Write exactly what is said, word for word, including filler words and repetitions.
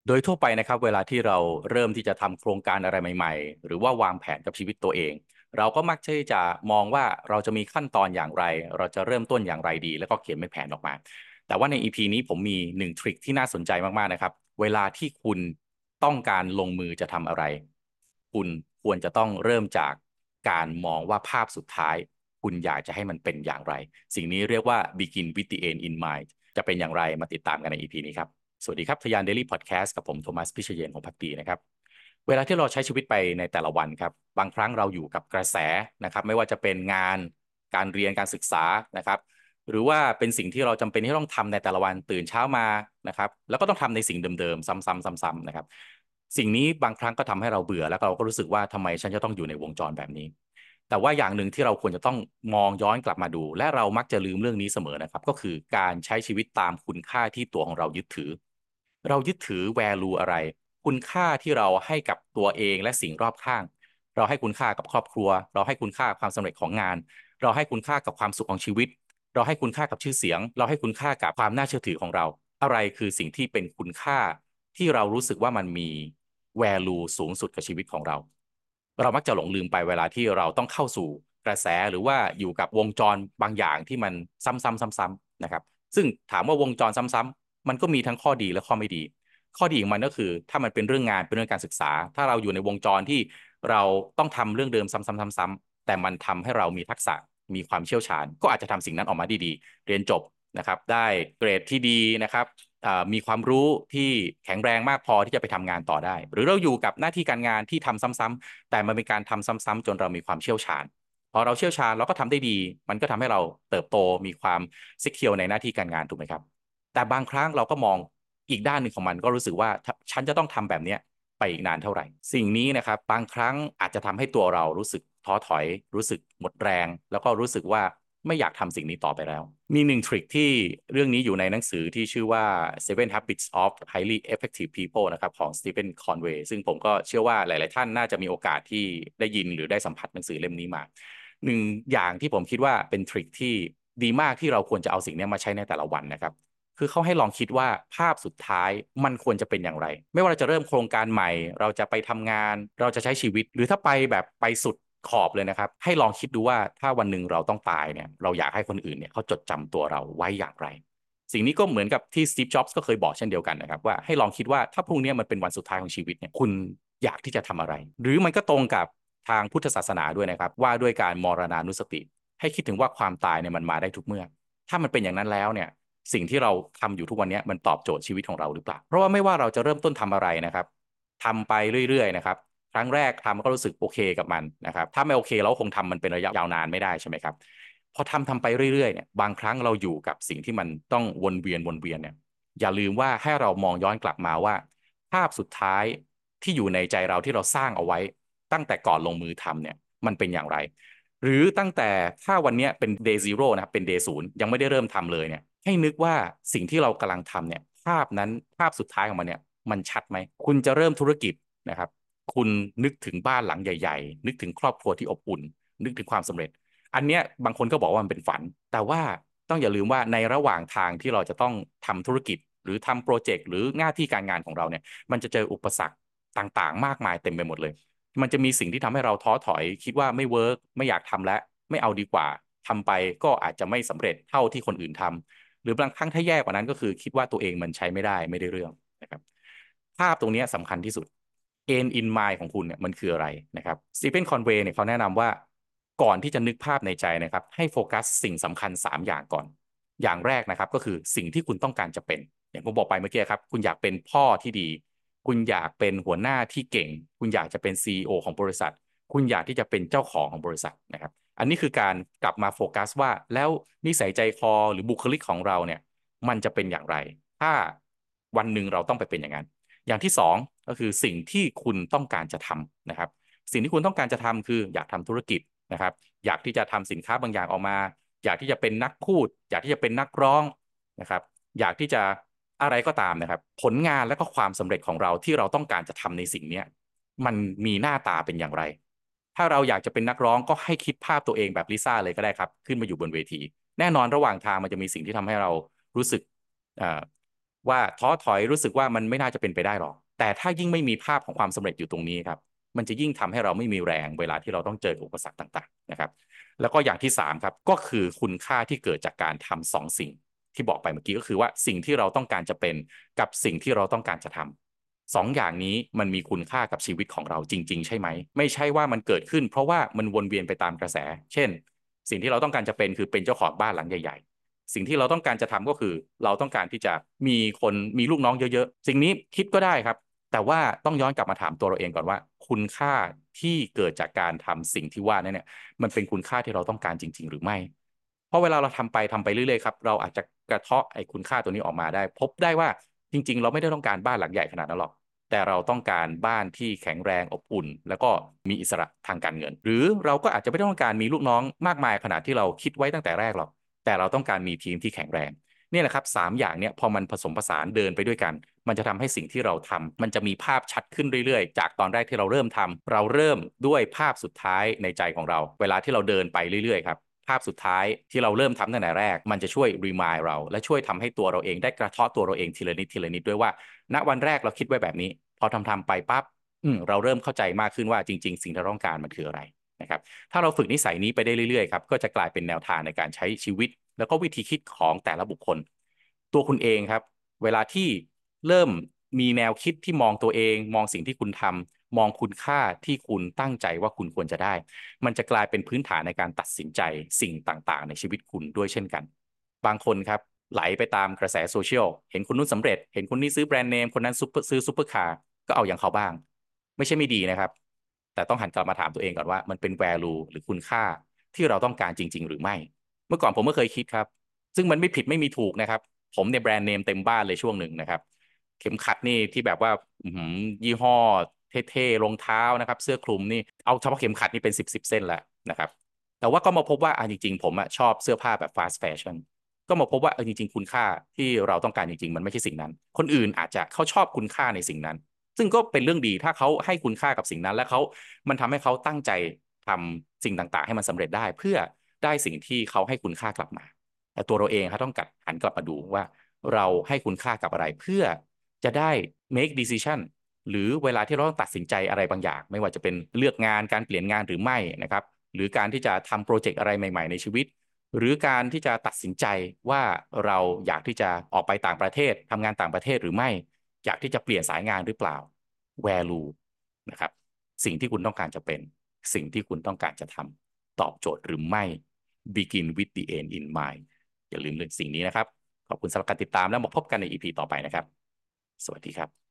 โดยทั่วไปนะครับเวลาที่เราเริ่มที่จะทำโครงการอะไรใหม่ๆหรือว่าวางแผนกับชีวิตตัวเองเราก็มักที่จะมองว่าเราจะมีขั้นตอนอย่างไรเราจะเริ่มต้นอย่างไรดีแล้วก็เขียนเป็นแผนออกมาแต่ว่าใน อี พี นี้ผมมีหนึ่งทริคที่น่าสนใจมากๆนะครับเวลาที่คุณต้องการลงมือจะทำอะไรคุณควรจะต้องเริ่มจากการมองว่าภาพสุดท้ายคุณอยากจะให้มันเป็นอย่างไรสิ่งนี้เรียกว่า begin with the end in mind จะเป็นอย่างไรมาติดตามกันใน อี พี นี้ครับ สวัสดีครับทยานเดลี่พอดแคสต์กับผมโทมัสพิเชยนของพักดีนะครับเวลาที่เราใช้ชีวิตไปในแต่ละวันครับบางครั้งเราอยู่กับกระแสนะครับไม่ว่าจะเป็นงานการเรียนการศึกษานะครับหรือว่าเป็นสิ่งที่เราจำเป็นที่ต้องทำในแต่ละวันตื่นเช้ามานะครับแล้วก็ต้องทำในสิ่งเดิมๆซ้ำๆซ้ำๆนะครับสิ่งนี้บางครั้งก็ทำให้เราเบื่อแล้วเราก็รู้สึกว่าทำไมฉันจะต้องอยู่ในวงจรแบบนี้แต่ว่าอย่างหนึ่งที่เราควรจะต้องมองย้อนกลับมาดูและเรามักจะลืมเรื่องนี้เสมอนะครับก็คือการใช้ชีวิตตามคุณค่าที่ตัวของเรายึดถือ เรายึดถือ value อะไรคุณค่าที่เราให้กับตัวเองและสิ่งรอบข้างเราให้คุณค่ากับครอบครัวเราให้คุณค่าความสำเร็จของงานเราให้คุณค่ากับความสุขของชีวิตเราให้คุณค่ากับชื่อเสียงเราให้คุณค่ากับความน่าเชื่อถือของเราอะไรคือสิ่งที่เป็นคุณค่าที่เรารู้สึกว่ามันมี value สูงสุดกับชีวิตของเราเรามักจะหลงลืมไปเวลาที่เราต้องเข้าสู่กระแสหรือว่าอยู่กับวงจรบางอย่างที่มันซ้ำๆๆๆนะครับซึ่งถามว่าวงจรซ้ำๆ มันก็มีทั้งข้อดีและข้อไม่ดี ข้อดีของมันก็คือถ้ามันเป็นเรื่องงานเป็นเรื่องการศึกษา ถ้าเราอยู่ในวงจรที่เราต้องทำเรื่องเดิมซ้ำๆๆๆแต่มันทำให้เรามีทักษะมีความเชี่ยวชาญก็อาจจะทำสิ่งนั้นออกมาได้ดีเรียนจบนะครับได้เกรดที่ดีนะครับมีความรู้ที่แข็งแรงมากพอที่จะไปทำงานต่อได้หรือเราอยู่กับหน้าที่การงานที่ทำซ้ำๆแต่มันเป็นการทำซ้ำๆจนเรามีความเชี่ยวชาญพอเราเชี่ยวชาญเราก็ทำได้ดีมันก็ทำให้เราเติบโตมีความซิเคียวในหน้าที่การงานถูกไหมครับ แต่บางครั้งเราก็มองอีกด้านหนึ่งของมันก็รู้สึกว่าฉันจะต้องทำแบบนี้ไปอีกนานเท่าไหร่สิ่งนี้นะครับบางครั้งอาจจะทำให้ตัวเรารู้สึกท้อถอยรู้สึกหมดแรงแล้วก็รู้สึกว่าไม่อยากทำสิ่งนี้ต่อไปแล้วมีหนึ่งทริคที่เรื่องนี้อยู่ในหนังสือที่ชื่อว่า Seven Habits of Highly Effective People นะครับของ Stephen Conway ซึ่งผมก็เชื่อว่าหลายๆท่านน่าจะมีโอกาสที่ได้ยินหรือได้สัมผัสหนังสือเล่มนี้มาหนึ่งอย่างที่ผมคิดว่าเป็นทริคที่ดีมากที่เราควรจะเอาสิ่งนี้มาใช้ในแต่ละวันนะครับ คือเขาให้ลองคิดว่าภาพสุดท้ายมันควรจะเป็นอย่างไรไม่ว่าเราจะเริ่มโครงการใหม่เราจะไปทำงานเราจะใช้ชีวิตหรือถ้าไปแบบไปสุดขอบเลยนะครับให้ลองคิดดูว่าถ้าวันหนึ่งเราต้องตายเนี่ยเราอยากให้คนอื่นเนี่ยเขาจดจำตัวเราไว้อย่างไรสิ่งนี้ก็เหมือนกับที่สตีฟจ็อบส์ก็เคยบอกเช่นเดียวกันนะครับว่าให้ลองคิดว่าถ้าพรุ่งนี้มันเป็นวันสุดท้ายของชีวิตเนี่ยคุณอยากที่จะทำอะไรหรือมันก็ตรงกับทางพุทธศาสนาด้วยนะครับว่าด้วยการมรณานุสติให้คิดถึงว่าความตายเนี่ยมันมาได้ทุกเมื่อถ้ามันเป็นอย่างนั้นแล้วเนี่ย สิ่งที่เราทำอยู่ทุกวันนี้มันตอบโจทย์ชีวิตของเราหรือเปล่าเพราะว่าไม่ว่าเราจะเริ่มต้นทำอะไรนะครับทำไปเรื่อยๆนะครับครั้งแรกทำก็รู้สึกโอเคกับมันนะครับถ้าไม่โอเคเราคงทำมันเป็นระยะยาวนานไม่ได้ใช่ไหมครับพอทำทำไปเรื่อยๆเนี่ยบางครั้งเราอยู่กับสิ่งที่มันต้องวนเวียนวนเวียนเนี่ยอย่าลืมว่าให้เรามองย้อนกลับมาว่าภาพสุดท้ายที่อยู่ในใจเราที่เราสร้างเอาไว้ตั้งแต่ก่อนลงมือทำเนี่ยมันเป็นอย่างไรหรือตั้งแต่ถ้าวันนี้เป็น day zero นะครับเป็น day ศูนย์ยังไม่ได้เริ่มทำเลยเนี่ย ให้นึกว่าสิ่งที่เรากำลังทำเนี่ยภาพนั้นภาพสุดท้ายของมันเนี่ยมันชัดไหมคุณจะเริ่มธุรกิจนะครับคุณนึกถึงบ้านหลังใหญ่ๆนึกถึงครอบครัวที่อบอุ่นนึกถึงความสำเร็จอันเนี้ยบางคนก็บอกว่ามันเป็นฝันแต่ว่าต้องอย่าลืมว่าในระหว่างทางที่เราจะต้องทำธุรกิจหรือทำโปรเจกต์หรือหน้าที่การงานของเราเนี่ยมันจะเจออุปสรรคต่างๆมากมายเต็มไปหมดเลยมันจะมีสิ่งที่ทำให้เราท้อถอยคิดว่าไม่เวิร์กไม่อยากทำแล้วไม่เอาดีกว่าทำไปก็อาจจะไม่สำเร็จเท่าที่คนอื่นทำ หรือบางครั้งถ้าแย่กว่านั้นก็คือคิดว่าตัวเองมันใช้ไม่ได้ไม่ได้เรื่องนะครับภาพตรงนี้สำคัญที่สุด end in mind ของคุณเนี่ยมันคืออะไรนะครับสตีเฟนคอนเวย์เนี่ยเขาแนะนำว่าก่อนที่จะนึกภาพในใจนะครับให้โฟกัสสิ่งสำคัญสามอย่างก่อนอย่างแรกนะครับก็คือสิ่งที่คุณต้องการจะเป็นอย่างผมบอกไปเมื่อกี้ครับคุณอยากเป็นพ่อที่ดีคุณอยากเป็นหัวหน้าที่เก่งคุณอยากจะเป็น ซี อี โอ ของบริษัทคุณอยากที่จะเป็นเจ้าของของบริษัทนะครับ อันนี้คือการกลับมาโฟกัสว่าแล้วนิสัยใจคอหรือบุคลิกของเราเนี่ยมันจะเป็นอย่างไรถ้าวันหนึ่งเราต้องไปเป็นอย่างนั้นอย่างที่สองก็คือสิ่งที่คุณต้องการจะทำนะครับสิ่งที่คุณต้องการจะทำคืออยากทำธุรกิจนะครับอยากที่จะทำสินค้าบางอย่างออกมาอยากที่จะเป็นนักพูดอยากที่จะเป็นนักร้องนะครับอยากที่จะอะไรก็ตามนะครับผลงานและก็ความสำเร็จของเราที่เราต้องการจะทำในสิ่งนี้มันมีหน้าตาเป็นอย่างไร ถ้าเราอยากจะเป็นนักร้องก็ให้คิดภาพตัวเองแบบลิซ่าเลยก็ได้ครับขึ้นมาอยู่บนเวทีแน่นอนระหว่างทางมันจะมีสิ่งที่ทำให้เรารู้สึกว่าท้อถอยรู้สึกว่ามันไม่น่าจะเป็นไปได้หรอกแต่ถ้ายิ่งไม่มีภาพของความสำเร็จอยู่ตรงนี้ครับมันจะยิ่งทำให้เราไม่มีแรงเวลาที่เราต้องเจออุปสรรคต่างๆนะครับแล้วก็อย่างที่สามครับก็คือคุณค่าที่เกิดจากการทำสองสิ่งที่บอกไปเมื่อกี้ก็คือว่าสิ่งที่เราต้องการจะเป็นกับสิ่งที่เราต้องการจะทำสองอย่างนี้มันมีคุณค่ากับชีวิตของเราจริงๆใช่ไหมไม่ใช่ว่ามันเกิดขึ้นเพราะว่ามันวนเวียนไปตามกระแสเช่นสิ่งที่เราต้องการจะเป็นคือเป็นเจ้าของบ้านหลังใหญ่ๆสิ่งที่เราต้องการจะทำก็คือเราต้องการที่จะมีคนมีลูกน้องเยอะๆสิ่งนี้คิดก็ได้ครับแต่ว่าต้องย้อนกลับมาถามตัวเราเองก่อนว่าคุณค่าที่เกิดจากการทำสิ่งที่ว่านั้นเนี่ยมันเป็นคุณค่าที่เราต้องการจริงๆหรือไม่เพราะเวลาเราทำไปทำไปเรื่อยๆครับเราอาจจะกระเทาะไอ้คุณค่าตัวนี้ออกมาได้พบได้ว่าจริงๆเราไม่ได้ต้องการบ้านหลังใหญ่ขนาดนั้นหรอกแต่เราต้องการบ้านที่แข็งแรงอบอุ่นแล้วก็มีอิสระทางการเงินหรือเราก็อาจจะไม่ต้องการมีลูกน้องมากมายขนาดที่เราคิดไว้ตั้งแต่แรกหรอกแต่เราต้องการมีทีมที่แข็งแรงนี่แหละครับสามอย่างเนี้ยพอมันผสมผสานเดินไปด้วยกันมันจะทำให้สิ่งที่เราทำมันจะมีภาพชัดขึ้นเรื่อยๆจากตอนแรกที่เราเริ่มทำเราเริ่มด้วยภาพสุดท้ายในใจของเราเวลาที่เราเดินไปเรื่อยๆครับภาพสุดท้ายที่เราเริ่มทำตั้งแต่แรกมันจะช่วยรีมายเราและช่วยทำให้ตัวเราเองได้กระเทาะตัวเราเองทีละนิดทีละนิดด้วยว่าณวันแรกเราคิดไว้แบบนี้พอทำทำไปปั๊บอืมเราเริ่มเข้าใจมากขึ้นว่าจริงๆสิ่งที่เราต้องการมันคืออะไรนะครับถ้าเราฝึกนิสัยนี้ไปได้เรื่อยๆครับก็จะกลายเป็นแนวทางในการใช้ชีวิตแล้วก็วิธีคิดของแต่ละบุคคลตัวคุณเองครับเวลาที่เริ่มมีแนวคิดที่มองตัวเองมองสิ่งที่คุณทำมองคุณค่าที่คุณตั้งใจว่าคุณควรจะได้มันจะกลายเป็นพื้นฐานในการตัดสินใจสิ่งต่างๆในชีวิตคุณด้วยเช่นกันบางคนครับไหลไปตามกระแสโซเชียลเห็นคนนู้นสำเร็จเห็นคนนี้ซื้อแบรนด์เนมคนนั้นซุปเปอร์ซื้อซุปเปอร์คาร์ก็เอาอย่างเขาบ้างไม่ใช่ไม่ดีนะครับแต่ต้องหันกลับมาถามตัวเองก่อนว่ามันเป็น value หรือคุณค่าที่เราต้องการจริงๆหรือไม่เมื่อก่อนผมก็เคยคิดครับซึ่งมันไม่ผิดไม่มีถูกนะครับผมเนี่ยแบรนด์เนมเต็มบ้านเลยช่วงหนึ่งนะครับเข็มขัดนี่ที่แบบว่าอื้อหือยี่ห้อเท่ๆรองเท้านะครับเสื้อคลุมนี่เอาเฉพาะเข็มขัดนี่เป็นสิบสิบเส้นแล้วนะครับแต่ว่าก็มาพบว่าอ่ะจริงๆผมอะชอบเสื้อผ้าแบบ fast fashion ก็มาพบว่าเออจริงๆคุณค่าที่เราต้องการจริงๆมันไม่ใช่สิ่งนั้นคนอื่นอาจจะเขาชอบคุณค่าในสิ่งนั้นซึ่งก็เป็นเรื่องดีถ้าเขาให้คุณค่ากับสิ่งนั้นและเขามันทำให้เขาตั้งใจทำสิ่งต่างๆให้มันสำเร็จได้เพื่อได้สิ่งที่เขาให้คุณค่ากลับมาแต่ตัวเราเองครับต้องกลับหันกลับมาดูว่าเราให้คุณค่ากับอะไรเพื่อจะได้ make decision หรือเวลาที่เราต้องตัดสินใจอะไรบางอย่างไม่ว่าจะเป็นเลือกงานการเปลี่ยนงานหรือไม่นะครับหรือการที่จะทำโปรเจกต์อะไรใหม่ๆในชีวิต หรือการที่จะตัดสินใจว่าเราอยากที่จะออกไปต่างประเทศทำงานต่างประเทศหรือไม่อยากที่จะเปลี่ยนสายงานหรือเปล่า value นะครับสิ่งที่คุณต้องการจะเป็นสิ่งที่คุณต้องการจะทำตอบโจทย์หรือไม่ begin with the end in mind อย่าลืมเรื่องสิ่งนี้นะครับขอบคุณสำหรับการติดตามแล้วมาพบกันใน อี พี ต่อไปนะครับสวัสดีครับ